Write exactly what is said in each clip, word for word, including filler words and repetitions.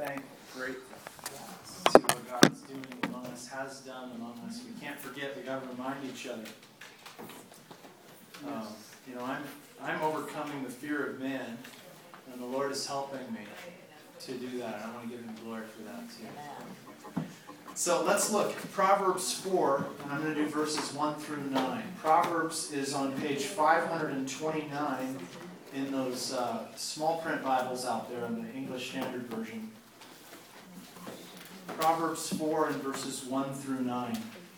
thankful, grateful to what God is doing among us, has done among us. We can't forget, we got to remind each other. Um, you know, I'm I'm overcoming the fear of man, and the Lord is helping me to do that. I want to give Him glory for that too. So let's look. Proverbs four, and I'm going to do verses one through nine. Proverbs is on page five hundred twenty-nine in those uh, small print Bibles out there in the English Standard Version. Proverbs four and verses one through nine.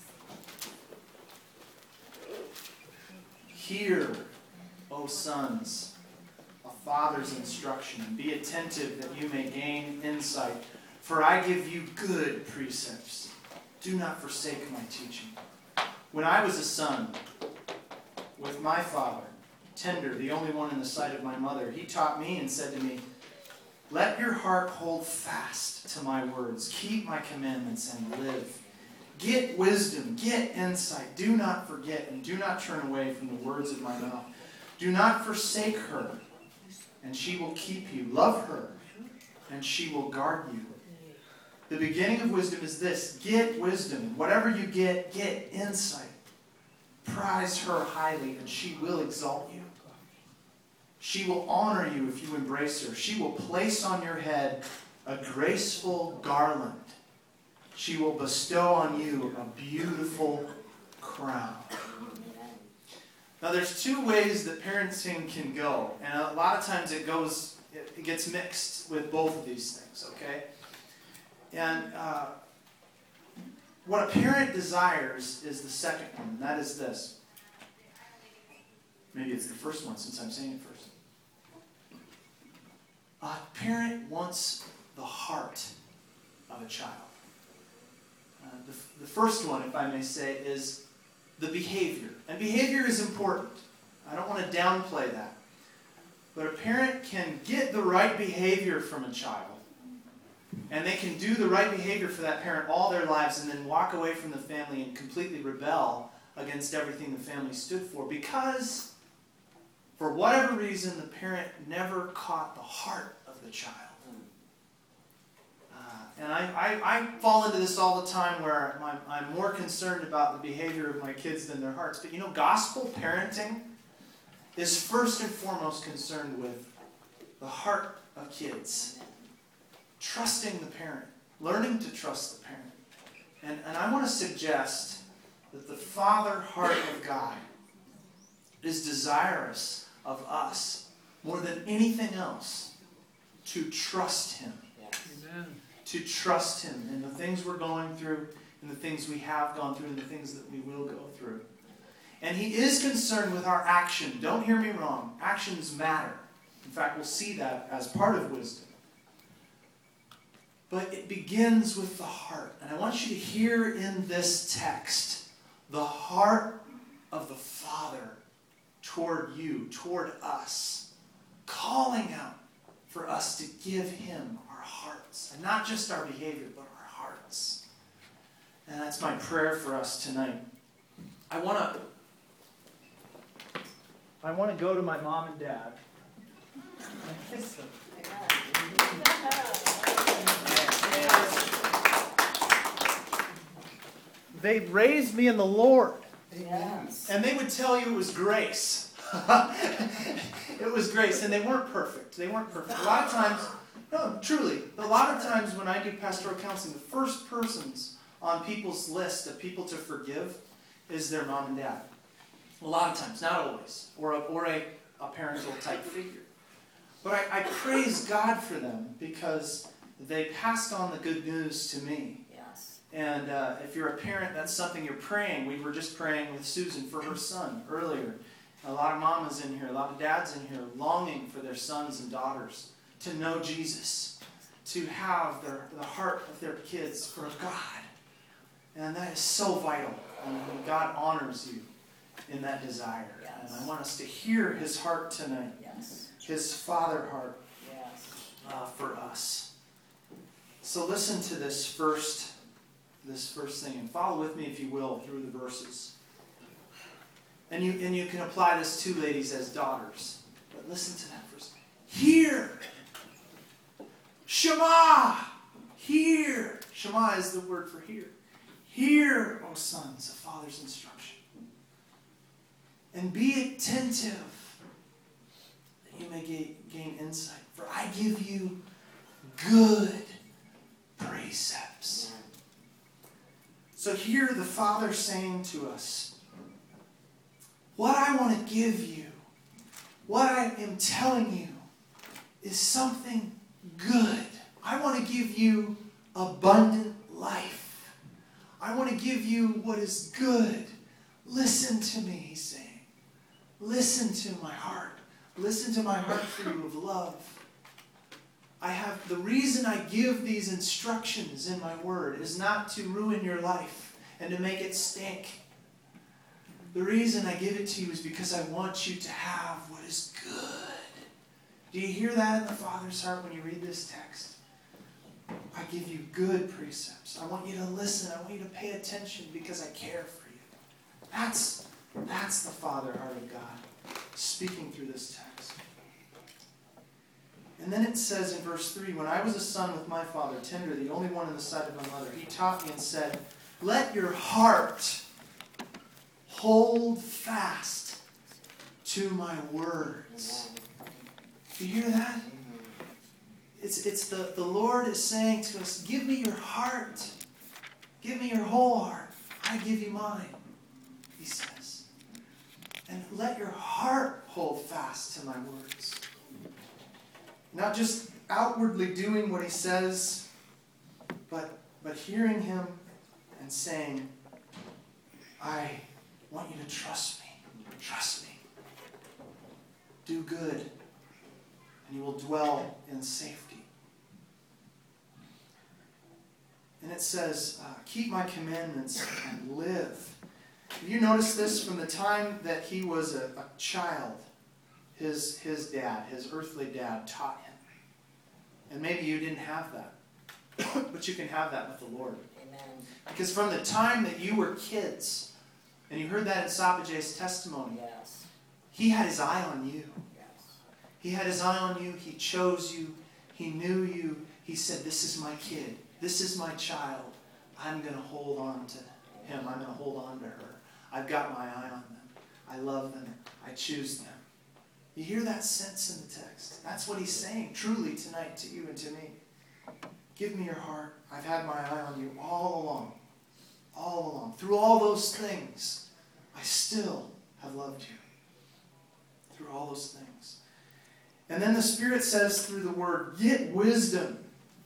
Hear, O sons, a father's instruction, and be attentive that you may gain insight. For I give you good precepts. Do not forsake my teaching. When I was a son, with my father, tender, the only one in the sight of my mother, he taught me and said to me, let your heart hold fast to my words. Keep my commandments and live. Get wisdom, get insight. Do not forget and do not turn away from the words of my mouth. Do not forsake her, and she will keep you. Love her, and she will guard you. The beginning of wisdom is this. Get wisdom. Whatever you get, get insight. Prize her highly, and she will exalt you. She will honor you if you embrace her. She will place on your head a graceful garland. She will bestow on you a beautiful crown. Now there's two ways that parenting can go. And a lot of times it goes, it gets mixed with both of these things, okay? And uh, what a parent desires is the second one, and that is this. Maybe it's the first one since I'm saying it first. A parent wants the heart of a child. Uh, the, the first one, if I may say, is the behavior. And behavior is important. I don't want to downplay that. But a parent can get the right behavior from a child, and they can do the right behavior for that parent all their lives and then walk away from the family and completely rebel against everything the family stood for because, for whatever reason, the parent never caught the heart of the child. Uh, and I, I, I fall into this all the time where I'm, I'm more concerned about the behavior of my kids than their hearts. But you know, gospel parenting is first and foremost concerned with the heart of kids. Trusting the parent. Learning to trust the parent. And, and I want to suggest that the Father heart of God is desirous of us, more than anything else, to trust Him. Yes. Amen. To trust Him in the things we're going through, in the things we have gone through, and the things that we will go through. And He is concerned with our action. Don't hear me wrong. Actions matter. In fact, we'll see that as part of wisdom. But it begins with the heart. And I want you to hear in this text the heart of the Father toward you, toward us, calling out for us to give Him our hearts. And not just our behavior, but our hearts. And that's my prayer for us tonight. I want to I want to go to my mom and dad. And kiss them. They raised me in the Lord. Yes. And they would tell you it was grace. It was grace. And they weren't perfect. They weren't perfect. A lot of times, no, truly, a lot of times when I do pastoral counseling, the first persons on people's list of people to forgive is their mom and dad. A lot of times, not always. Or a, or a, a parental type figure. But I, I praise God for them because they passed on the good news to me. Yes. And uh, if you're a parent, that's something you're praying. We were just praying with Susan for her son earlier. A lot of mamas in here, a lot of dads in here, longing for their sons and daughters to know Jesus, to have their, the heart of their kids for God. And that is so vital. And God honors you in that desire. Yes. And I want us to hear His heart tonight. Yes. His Father heart Yes. uh, for us. So listen to this first, this first thing, and follow with me, if you will, through the verses. And you and you can apply this to ladies as daughters. But listen to that first. Hear, Shema, Hear. Shema is the word for hear. Hear, O sons, a father's instruction. And be attentive that you may gain insight. For I give you good precepts. So here the Father saying to us, what I want to give you, what I am telling you, is something good. I want to give you abundant life. I want to give you what is good. Listen to me, he's saying. Listen to my heart. Listen to my heart for you of love. I have the reason I give these instructions in my word is not to ruin your life and to make it stink. The reason I give it to you is because I want you to have what is good. Do you hear that in the Father's heart when you read this text? I give you good precepts. I want you to listen. I want you to pay attention because I care for you. That's, that's the Father heart of God speaking through this text. And then it says in verse three, when I was a son with my father, tender, the only one in the sight of my mother, he taught me and said, let your heart hold fast to my words. Do you hear that? It's, it's the, the Lord is saying to us, give me your heart. Give me your whole heart. I give you mine, he says. And let your heart hold fast to my words. Not just outwardly doing what he says, but, but hearing him and saying, I want you to trust me. Trust me. Do good, and you will dwell in safety. And it says, uh, keep my commandments and live. Have you noticed this from the time that he was a, a child? His, his dad, his earthly dad, taught him. And maybe you didn't have that. But you can have that with the Lord. Amen. Because from the time that you were kids, and you heard that in Sapajay's testimony, Yes. he had his eye on you. Yes. He had his eye on you. He chose you. He knew you. He said, this is my kid. This is my child. I'm going to hold on to him. I'm going to hold on to her. I've got my eye on them. I love them. I choose them. You hear that sense in the text? That's what he's saying truly tonight to you and to me. Give me your heart. I've had my eye on you all along. All along. Through all those things, I still have loved you. Through all those things. And then the Spirit says through the Word, get wisdom.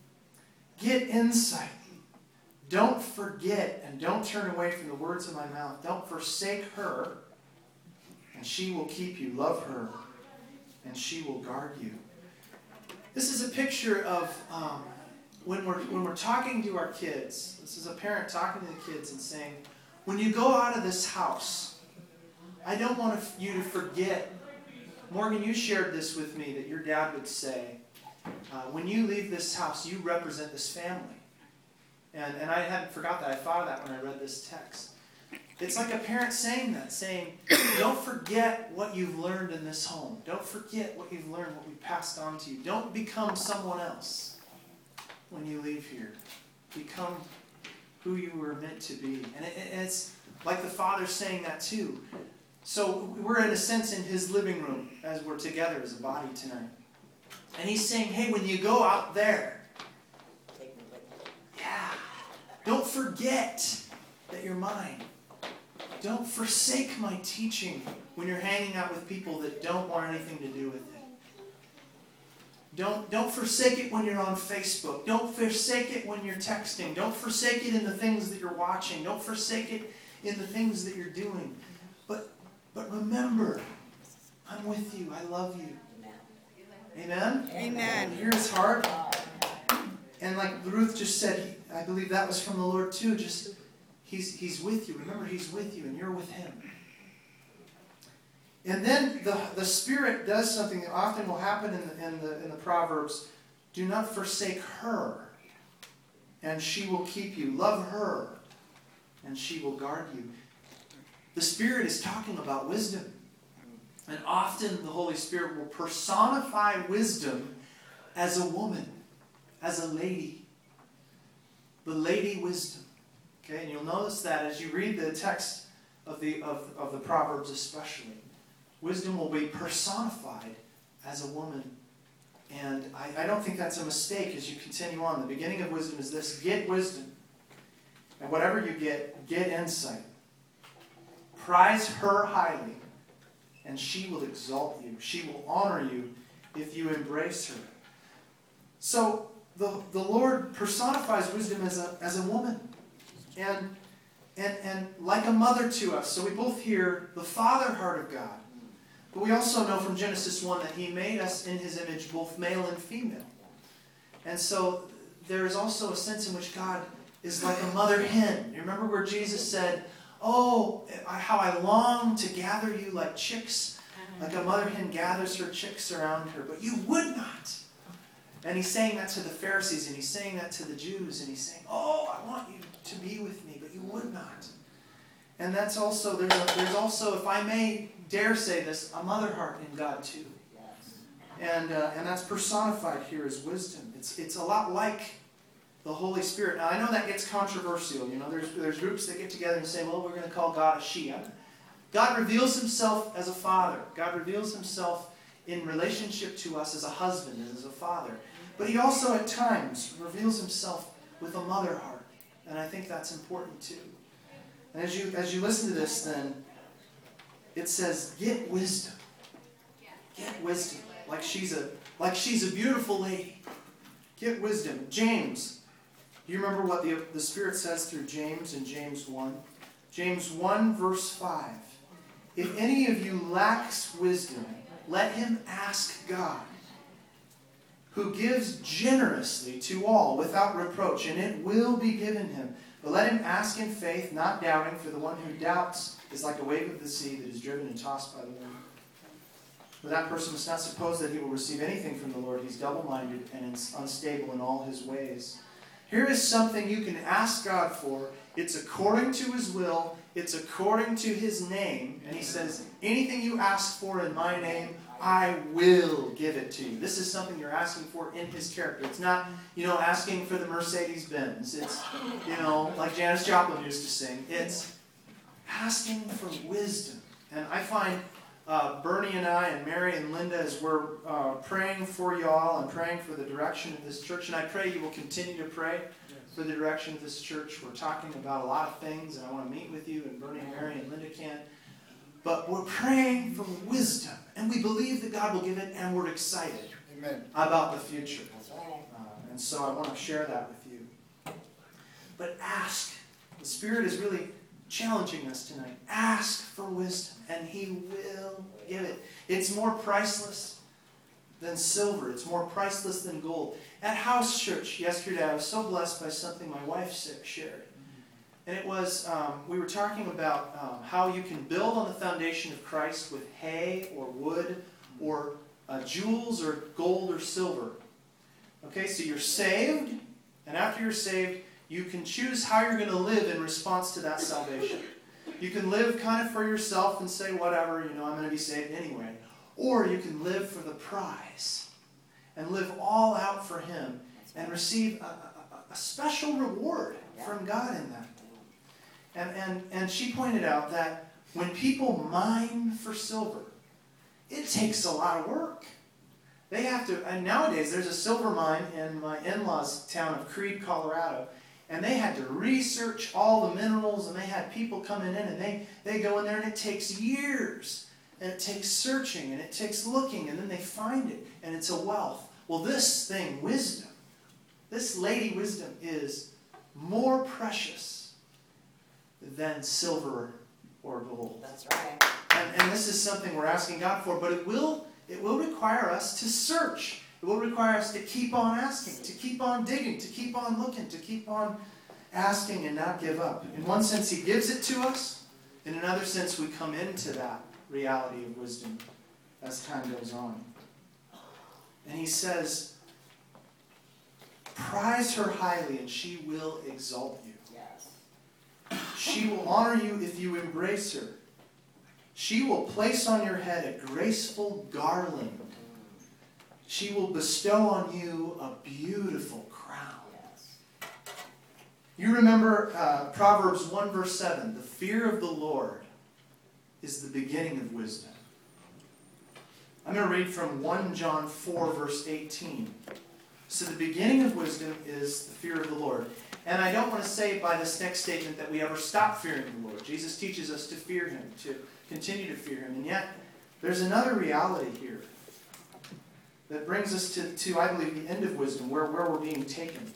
Get insight. Don't forget and don't turn away from the words of my mouth. Don't forsake her, and she will keep you. Love her, and she will guard you. This is a picture of um, when we're when we're talking to our kids. This is a parent talking to the kids and saying, when you go out of this house, I don't want you to forget. Morgan, you shared this with me, that your dad would say, uh, when you leave this house, you represent this family. And, and I hadn't forgot that. I thought of that when I read this text. It's like a parent saying that, saying, don't forget what you've learned in this home. Don't forget what you've learned, what we passed on to you. Don't become someone else when you leave here. Become who you were meant to be. And it, it's like the Father's saying that too. So we're in a sense in his living room as we're together as a body tonight. And he's saying, hey, when you go out there, yeah, don't forget that you're mine. Don't forsake my teaching when you're hanging out with people that don't want anything to do with it. Don't, don't forsake it when you're on Facebook. Don't forsake it when you're texting. Don't forsake it in the things that you're watching. Don't forsake it in the things that you're doing. But, but remember, I'm with you. I love you. Amen? Amen. Hear his heart. And like Ruth just said, he, I believe that was from the Lord too. Just he's, he's with you. Remember, he's with you and you're with him. And then the, the Spirit does something that often will happen in the, in, the, in the Proverbs. Do not forsake her, and she will keep you. Love her, and she will guard you. The Spirit is talking about wisdom. And often the Holy Spirit will personify wisdom as a woman, as a lady. the Lady Wisdom. Okay, and you'll notice that as you read the text of the, of, of the Proverbs especially, wisdom will be personified as a woman. And I, I don't think that's a mistake as you continue on. The beginning of wisdom is this: get wisdom. And whatever you get, get insight. Prize her highly, and she will exalt you. She will honor you if you embrace her. So the, the Lord personifies wisdom as a, as a woman. And, and, and like a mother to us. So we both hear the father heart of God. But we also know from Genesis one that he made us in his image, both male and female. And so there is also a sense in which God is like a mother hen. You remember where Jesus said, oh, how I long to gather you like chicks, like a mother hen gathers her chicks around her, but you would not. And he's saying that to the Pharisees, and he's saying that to the Jews, and he's saying, oh, I want you to be with me, but you would not. And that's also, there's, a, there's also, if I may dare say this, a mother heart in God too. And, uh, and that's personified here as wisdom. It's, it's a lot like the Holy Spirit. Now, I know that gets controversial. You know, there's, there's groups that get together and say, well, we're going to call God a she. God reveals himself as a father. God reveals himself in relationship to us as a husband and as a father. But he also at times reveals himself with a mother heart. And I think that's important too. And as you, as you listen to this then, it says, get wisdom. Get wisdom. Like she's a, like she's a beautiful lady. Get wisdom. James. Do you remember what the, the Spirit says through James in James one? James one verse five. If any of you lacks wisdom, let him ask God, who gives generously to all without reproach, and it will be given him. But let him ask in faith, not doubting, for the one who doubts is like a wave of the sea that is driven and tossed by the wind. For that person must not suppose that he will receive anything from the Lord. He's double-minded and unstable in all his ways. Here is something you can ask God for. It's according to his will. It's according to his name. And he says, anything you ask for in my name, I will give it to you. This is something you're asking for in his character. It's not, you know, asking for the Mercedes-Benz. It's, you know, like Janis Joplin used to sing. It's asking for wisdom. And I find uh, Bernie and I and Mary and Linda, as we're uh, praying for y'all and praying for the direction of this church, and I pray you will continue to pray for the direction of this church. We're talking about a lot of things, and I want to meet with you, and Bernie and Mary and Linda can. But we're praying for wisdom, and we believe that God will give it, and we're excited Amen. About the future. That's right. Uh, and so I want to share that with you. But ask. The Spirit is really challenging us tonight. Ask for wisdom, and he will give it. It's more priceless than silver. It's more priceless than gold. At House Church yesterday, I was so blessed by something my wife shared. And it was, um, we were talking about um, how you can build on the foundation of Christ with hay or wood or uh, jewels or gold or silver. Okay, so you're saved, and after you're saved, you can choose how you're going to live in response to that salvation. You can live kind of for yourself and say, whatever, you know, I'm going to be saved anyway. Or you can live for the prize and live all out for him and receive a, a, a special reward from God in that. And, and, and she pointed out that when people mine for silver, it takes a lot of work. They have to, and nowadays there's a silver mine in my in-laws' town of Creede, Colorado, and they had to research all the minerals, and they had people coming in, and they, they go in there, and it takes years, and it takes searching, and it takes looking, and then they find it, and it's a wealth. Well, this thing, wisdom, this Lady Wisdom is more precious than silver or gold. That's right. And, and this is something we're asking God for, but it will, it will require us to search. It will require us to keep on asking, to keep on digging, to keep on looking, to keep on asking and not give up. In one sense, he gives it to us. In another sense, we come into that reality of wisdom as time goes on. And he says, prize her highly and she will exalt you. Yes. She will honor you if you embrace her. She will place on your head a graceful garland. She will bestow on you a beautiful crown. Yes. You remember uh, Proverbs one verse seven. The fear of the Lord is the beginning of wisdom. I'm going to read from First John four verse eighteen. So the beginning of wisdom is the fear of the Lord. And I don't want to say by this next statement that we ever stop fearing the Lord. Jesus teaches us to fear Him, to continue to fear Him. And yet, there's another reality here that brings us to, to I believe, the end of wisdom, where, where we're being taken.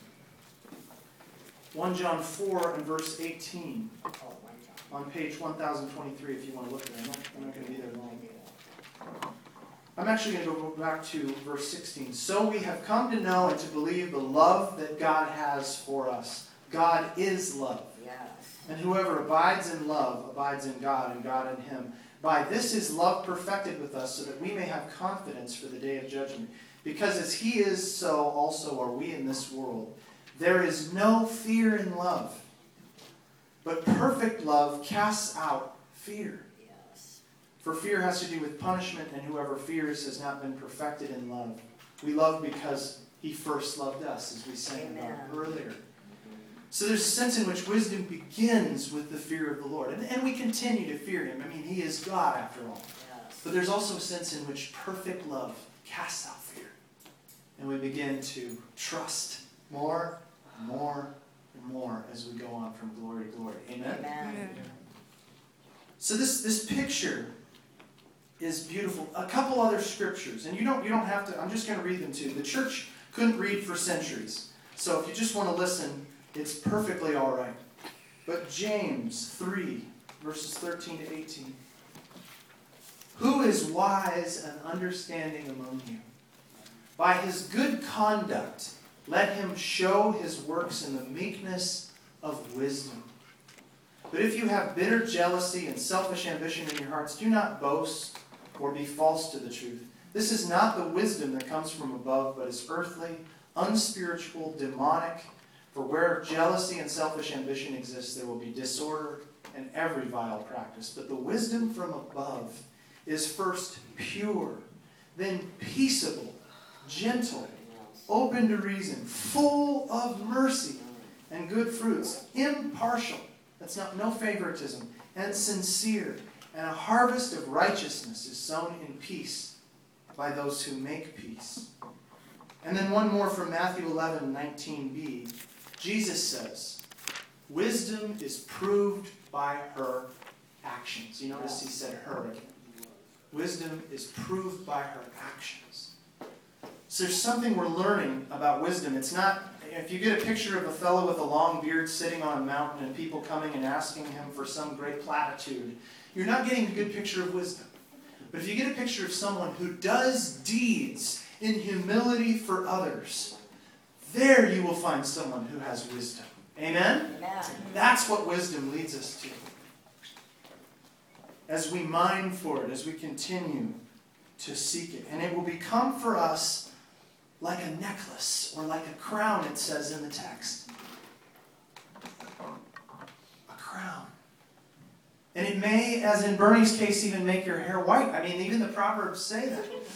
First John four and verse eighteen on page one thousand twenty-three if you want to look there. I'm not, I'm not going to be there long. I'm actually going to go back to verse sixteen. So we have come to know and to believe the love that God has for us. God is love. Yes. And whoever abides in love abides in God and God in him. By this is love perfected with us, so that we may have confidence for the day of judgment. Because as He is, so also are we in this world. There is no fear in love, but perfect love casts out fear. Yes. For fear has to do with punishment, and whoever fears has not been perfected in love. We love because He first loved us, as we sang Amen. about earlier. So there's a sense in which wisdom begins with the fear of the Lord. And, and we continue to fear Him. I mean, He is God after all. Yes. But there's also a sense in which perfect love casts out fear. And we begin to trust more and more and more as we go on from glory to glory. Amen? Amen. So this, this picture is beautiful. A couple other scriptures. And you don't, you don't have to, I'm just going to read them to you. The church couldn't read for centuries. So if you just want to listen, it's perfectly all right. But James three, verses thirteen to eighteen. Who is wise and understanding among you? By his good conduct, let him show his works in the meekness of wisdom. But if you have bitter jealousy and selfish ambition in your hearts, do not boast or be false to the truth. This is not the wisdom that comes from above, but is earthly, unspiritual, demonic. For where jealousy and selfish ambition exist, there will be disorder and every vile practice. But the wisdom from above is first pure, then peaceable, gentle, open to reason, full of mercy and good fruits, impartial, that's not no favoritism, and sincere. And a harvest of righteousness is sown in peace by those who make peace. And then one more from Matthew eleven, nineteen b. Jesus says, wisdom is proved by her actions. You notice he said her again. Wisdom is proved by her actions. So there's something we're learning about wisdom. It's not, if you get a picture of a fellow with a long beard sitting on a mountain and people coming and asking him for some great platitude, you're not getting a good picture of wisdom. But if you get a picture of someone who does deeds in humility for others, there you will find someone who has wisdom. Amen? Amen. That's what wisdom leads us to. As we mine for it, as we continue to seek it. And it will become for us like a necklace or like a crown, it says in the text. A crown. And it may, as in Bernie's case, even make your hair white. I mean, even the Proverbs say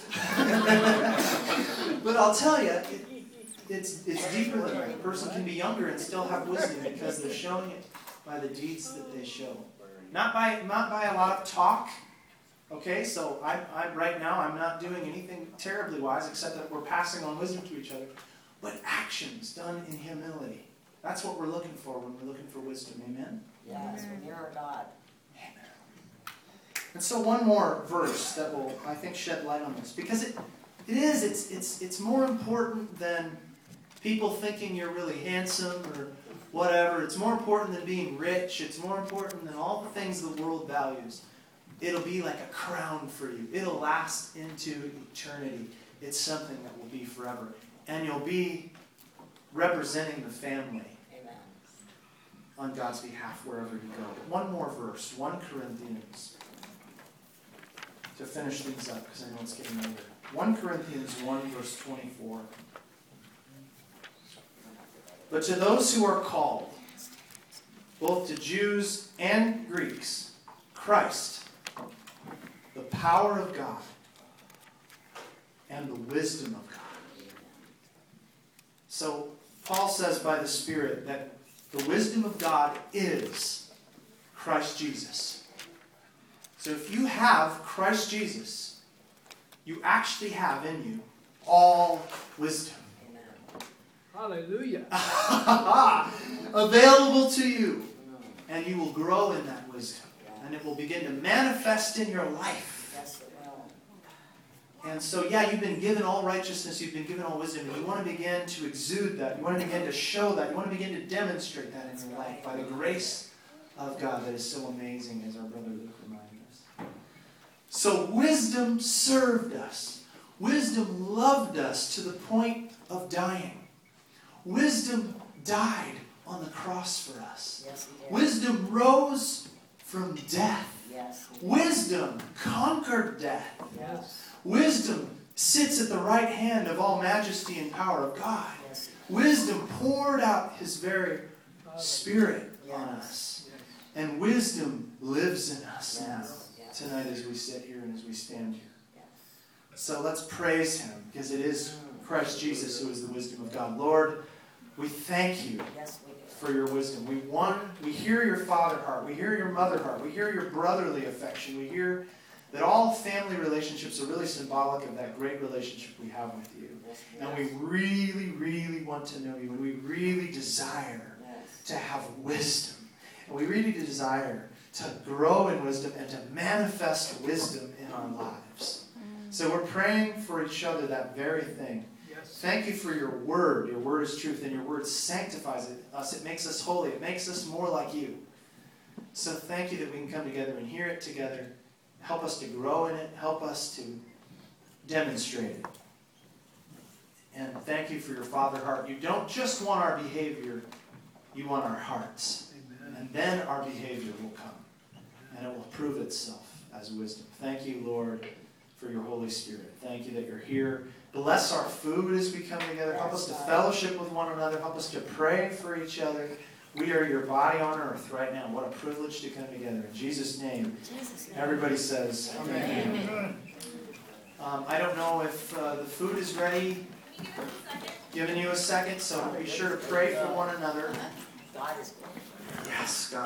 that. But I'll tell you, it, it's, it's deeper than that. A person can be younger and still have wisdom because they're showing it by the deeds that they show. Not by, not by a lot of talk. Okay, so I, I, right now I'm not doing anything terribly wise except that we're passing on wisdom to each other. But actions done in humility. That's what we're looking for when we're looking for wisdom. Amen? Yes, when you're a God. Amen. And so one more verse that will, I think, shed light on this. Because it, it is, it's, it's, it's more important than people thinking you're really handsome or whatever. It's more important than being rich. It's more important than all the things the world values. It'll be like a crown for you. It'll last into eternity. It's something that will be forever. And you'll be representing the family Amen. on God's behalf wherever you go. One more verse, First Corinthians, to finish things up because I know it's getting later. First Corinthians one, verse twenty-four. But to those who are called, both to Jews and Greeks, Christ, the power of God, and the wisdom of God. So Paul says by the Spirit that The wisdom of God is Christ Jesus. So if you have Christ Jesus, you actually have in you all wisdom. Hallelujah. Available to you. And you will grow in that wisdom. And it will begin to manifest in your life. Yes, it will. And so, yeah, you've been given all righteousness. You've been given all wisdom. And you want to begin to exude that. You want to begin to show that. You want to begin to demonstrate that in your life by the grace of God that is so amazing, as our brother Luke reminded us. So wisdom served us. Wisdom loved us to the point of dying. Wisdom died on the cross for us. Yes, he did. Wisdom rose from death. Yes, he did. Wisdom conquered death. Yes. Wisdom sits at the right hand of all majesty and power of God. Yes. Wisdom poured out his very Spirit on Yes. us. And wisdom lives in us now, Yes. Yes. tonight as we sit here and as we stand here. Yes. So let's praise him, because it is Christ Jesus who is the wisdom of God. Lord, we thank you Yes, we do. for your wisdom. We want, we hear your father heart. We hear your mother heart. We hear your brotherly affection. We hear that all family relationships are really symbolic of that great relationship we have with you. Yes, And we really, really want to know you. And we really desire yes. to have wisdom. And we really desire to grow in wisdom and to manifest wisdom in our lives. So we're praying for each other that very thing. Yes. Thank you for your word. Your word is truth, and your word sanctifies us. It makes us holy. It makes us more like you. So thank you that we can come together and hear it together. Help us to grow in it. Help us to demonstrate it. And thank you for your father heart. You don't just want our behavior. You want our hearts. Amen. And then our behavior will come. And it will prove itself as wisdom. Thank you, Lord, for your Holy Spirit. Thank you that you're here. Bless our food as we come together. Help us to fellowship with one another. Help us to pray for each other. We are your body on earth right now. What a privilege to come together. In Jesus' name, Jesus' name. everybody says amen. Amen. Um, I don't know if uh, the food is ready. Giving you a second, so be sure to pray for one another. God is good. Yes, God.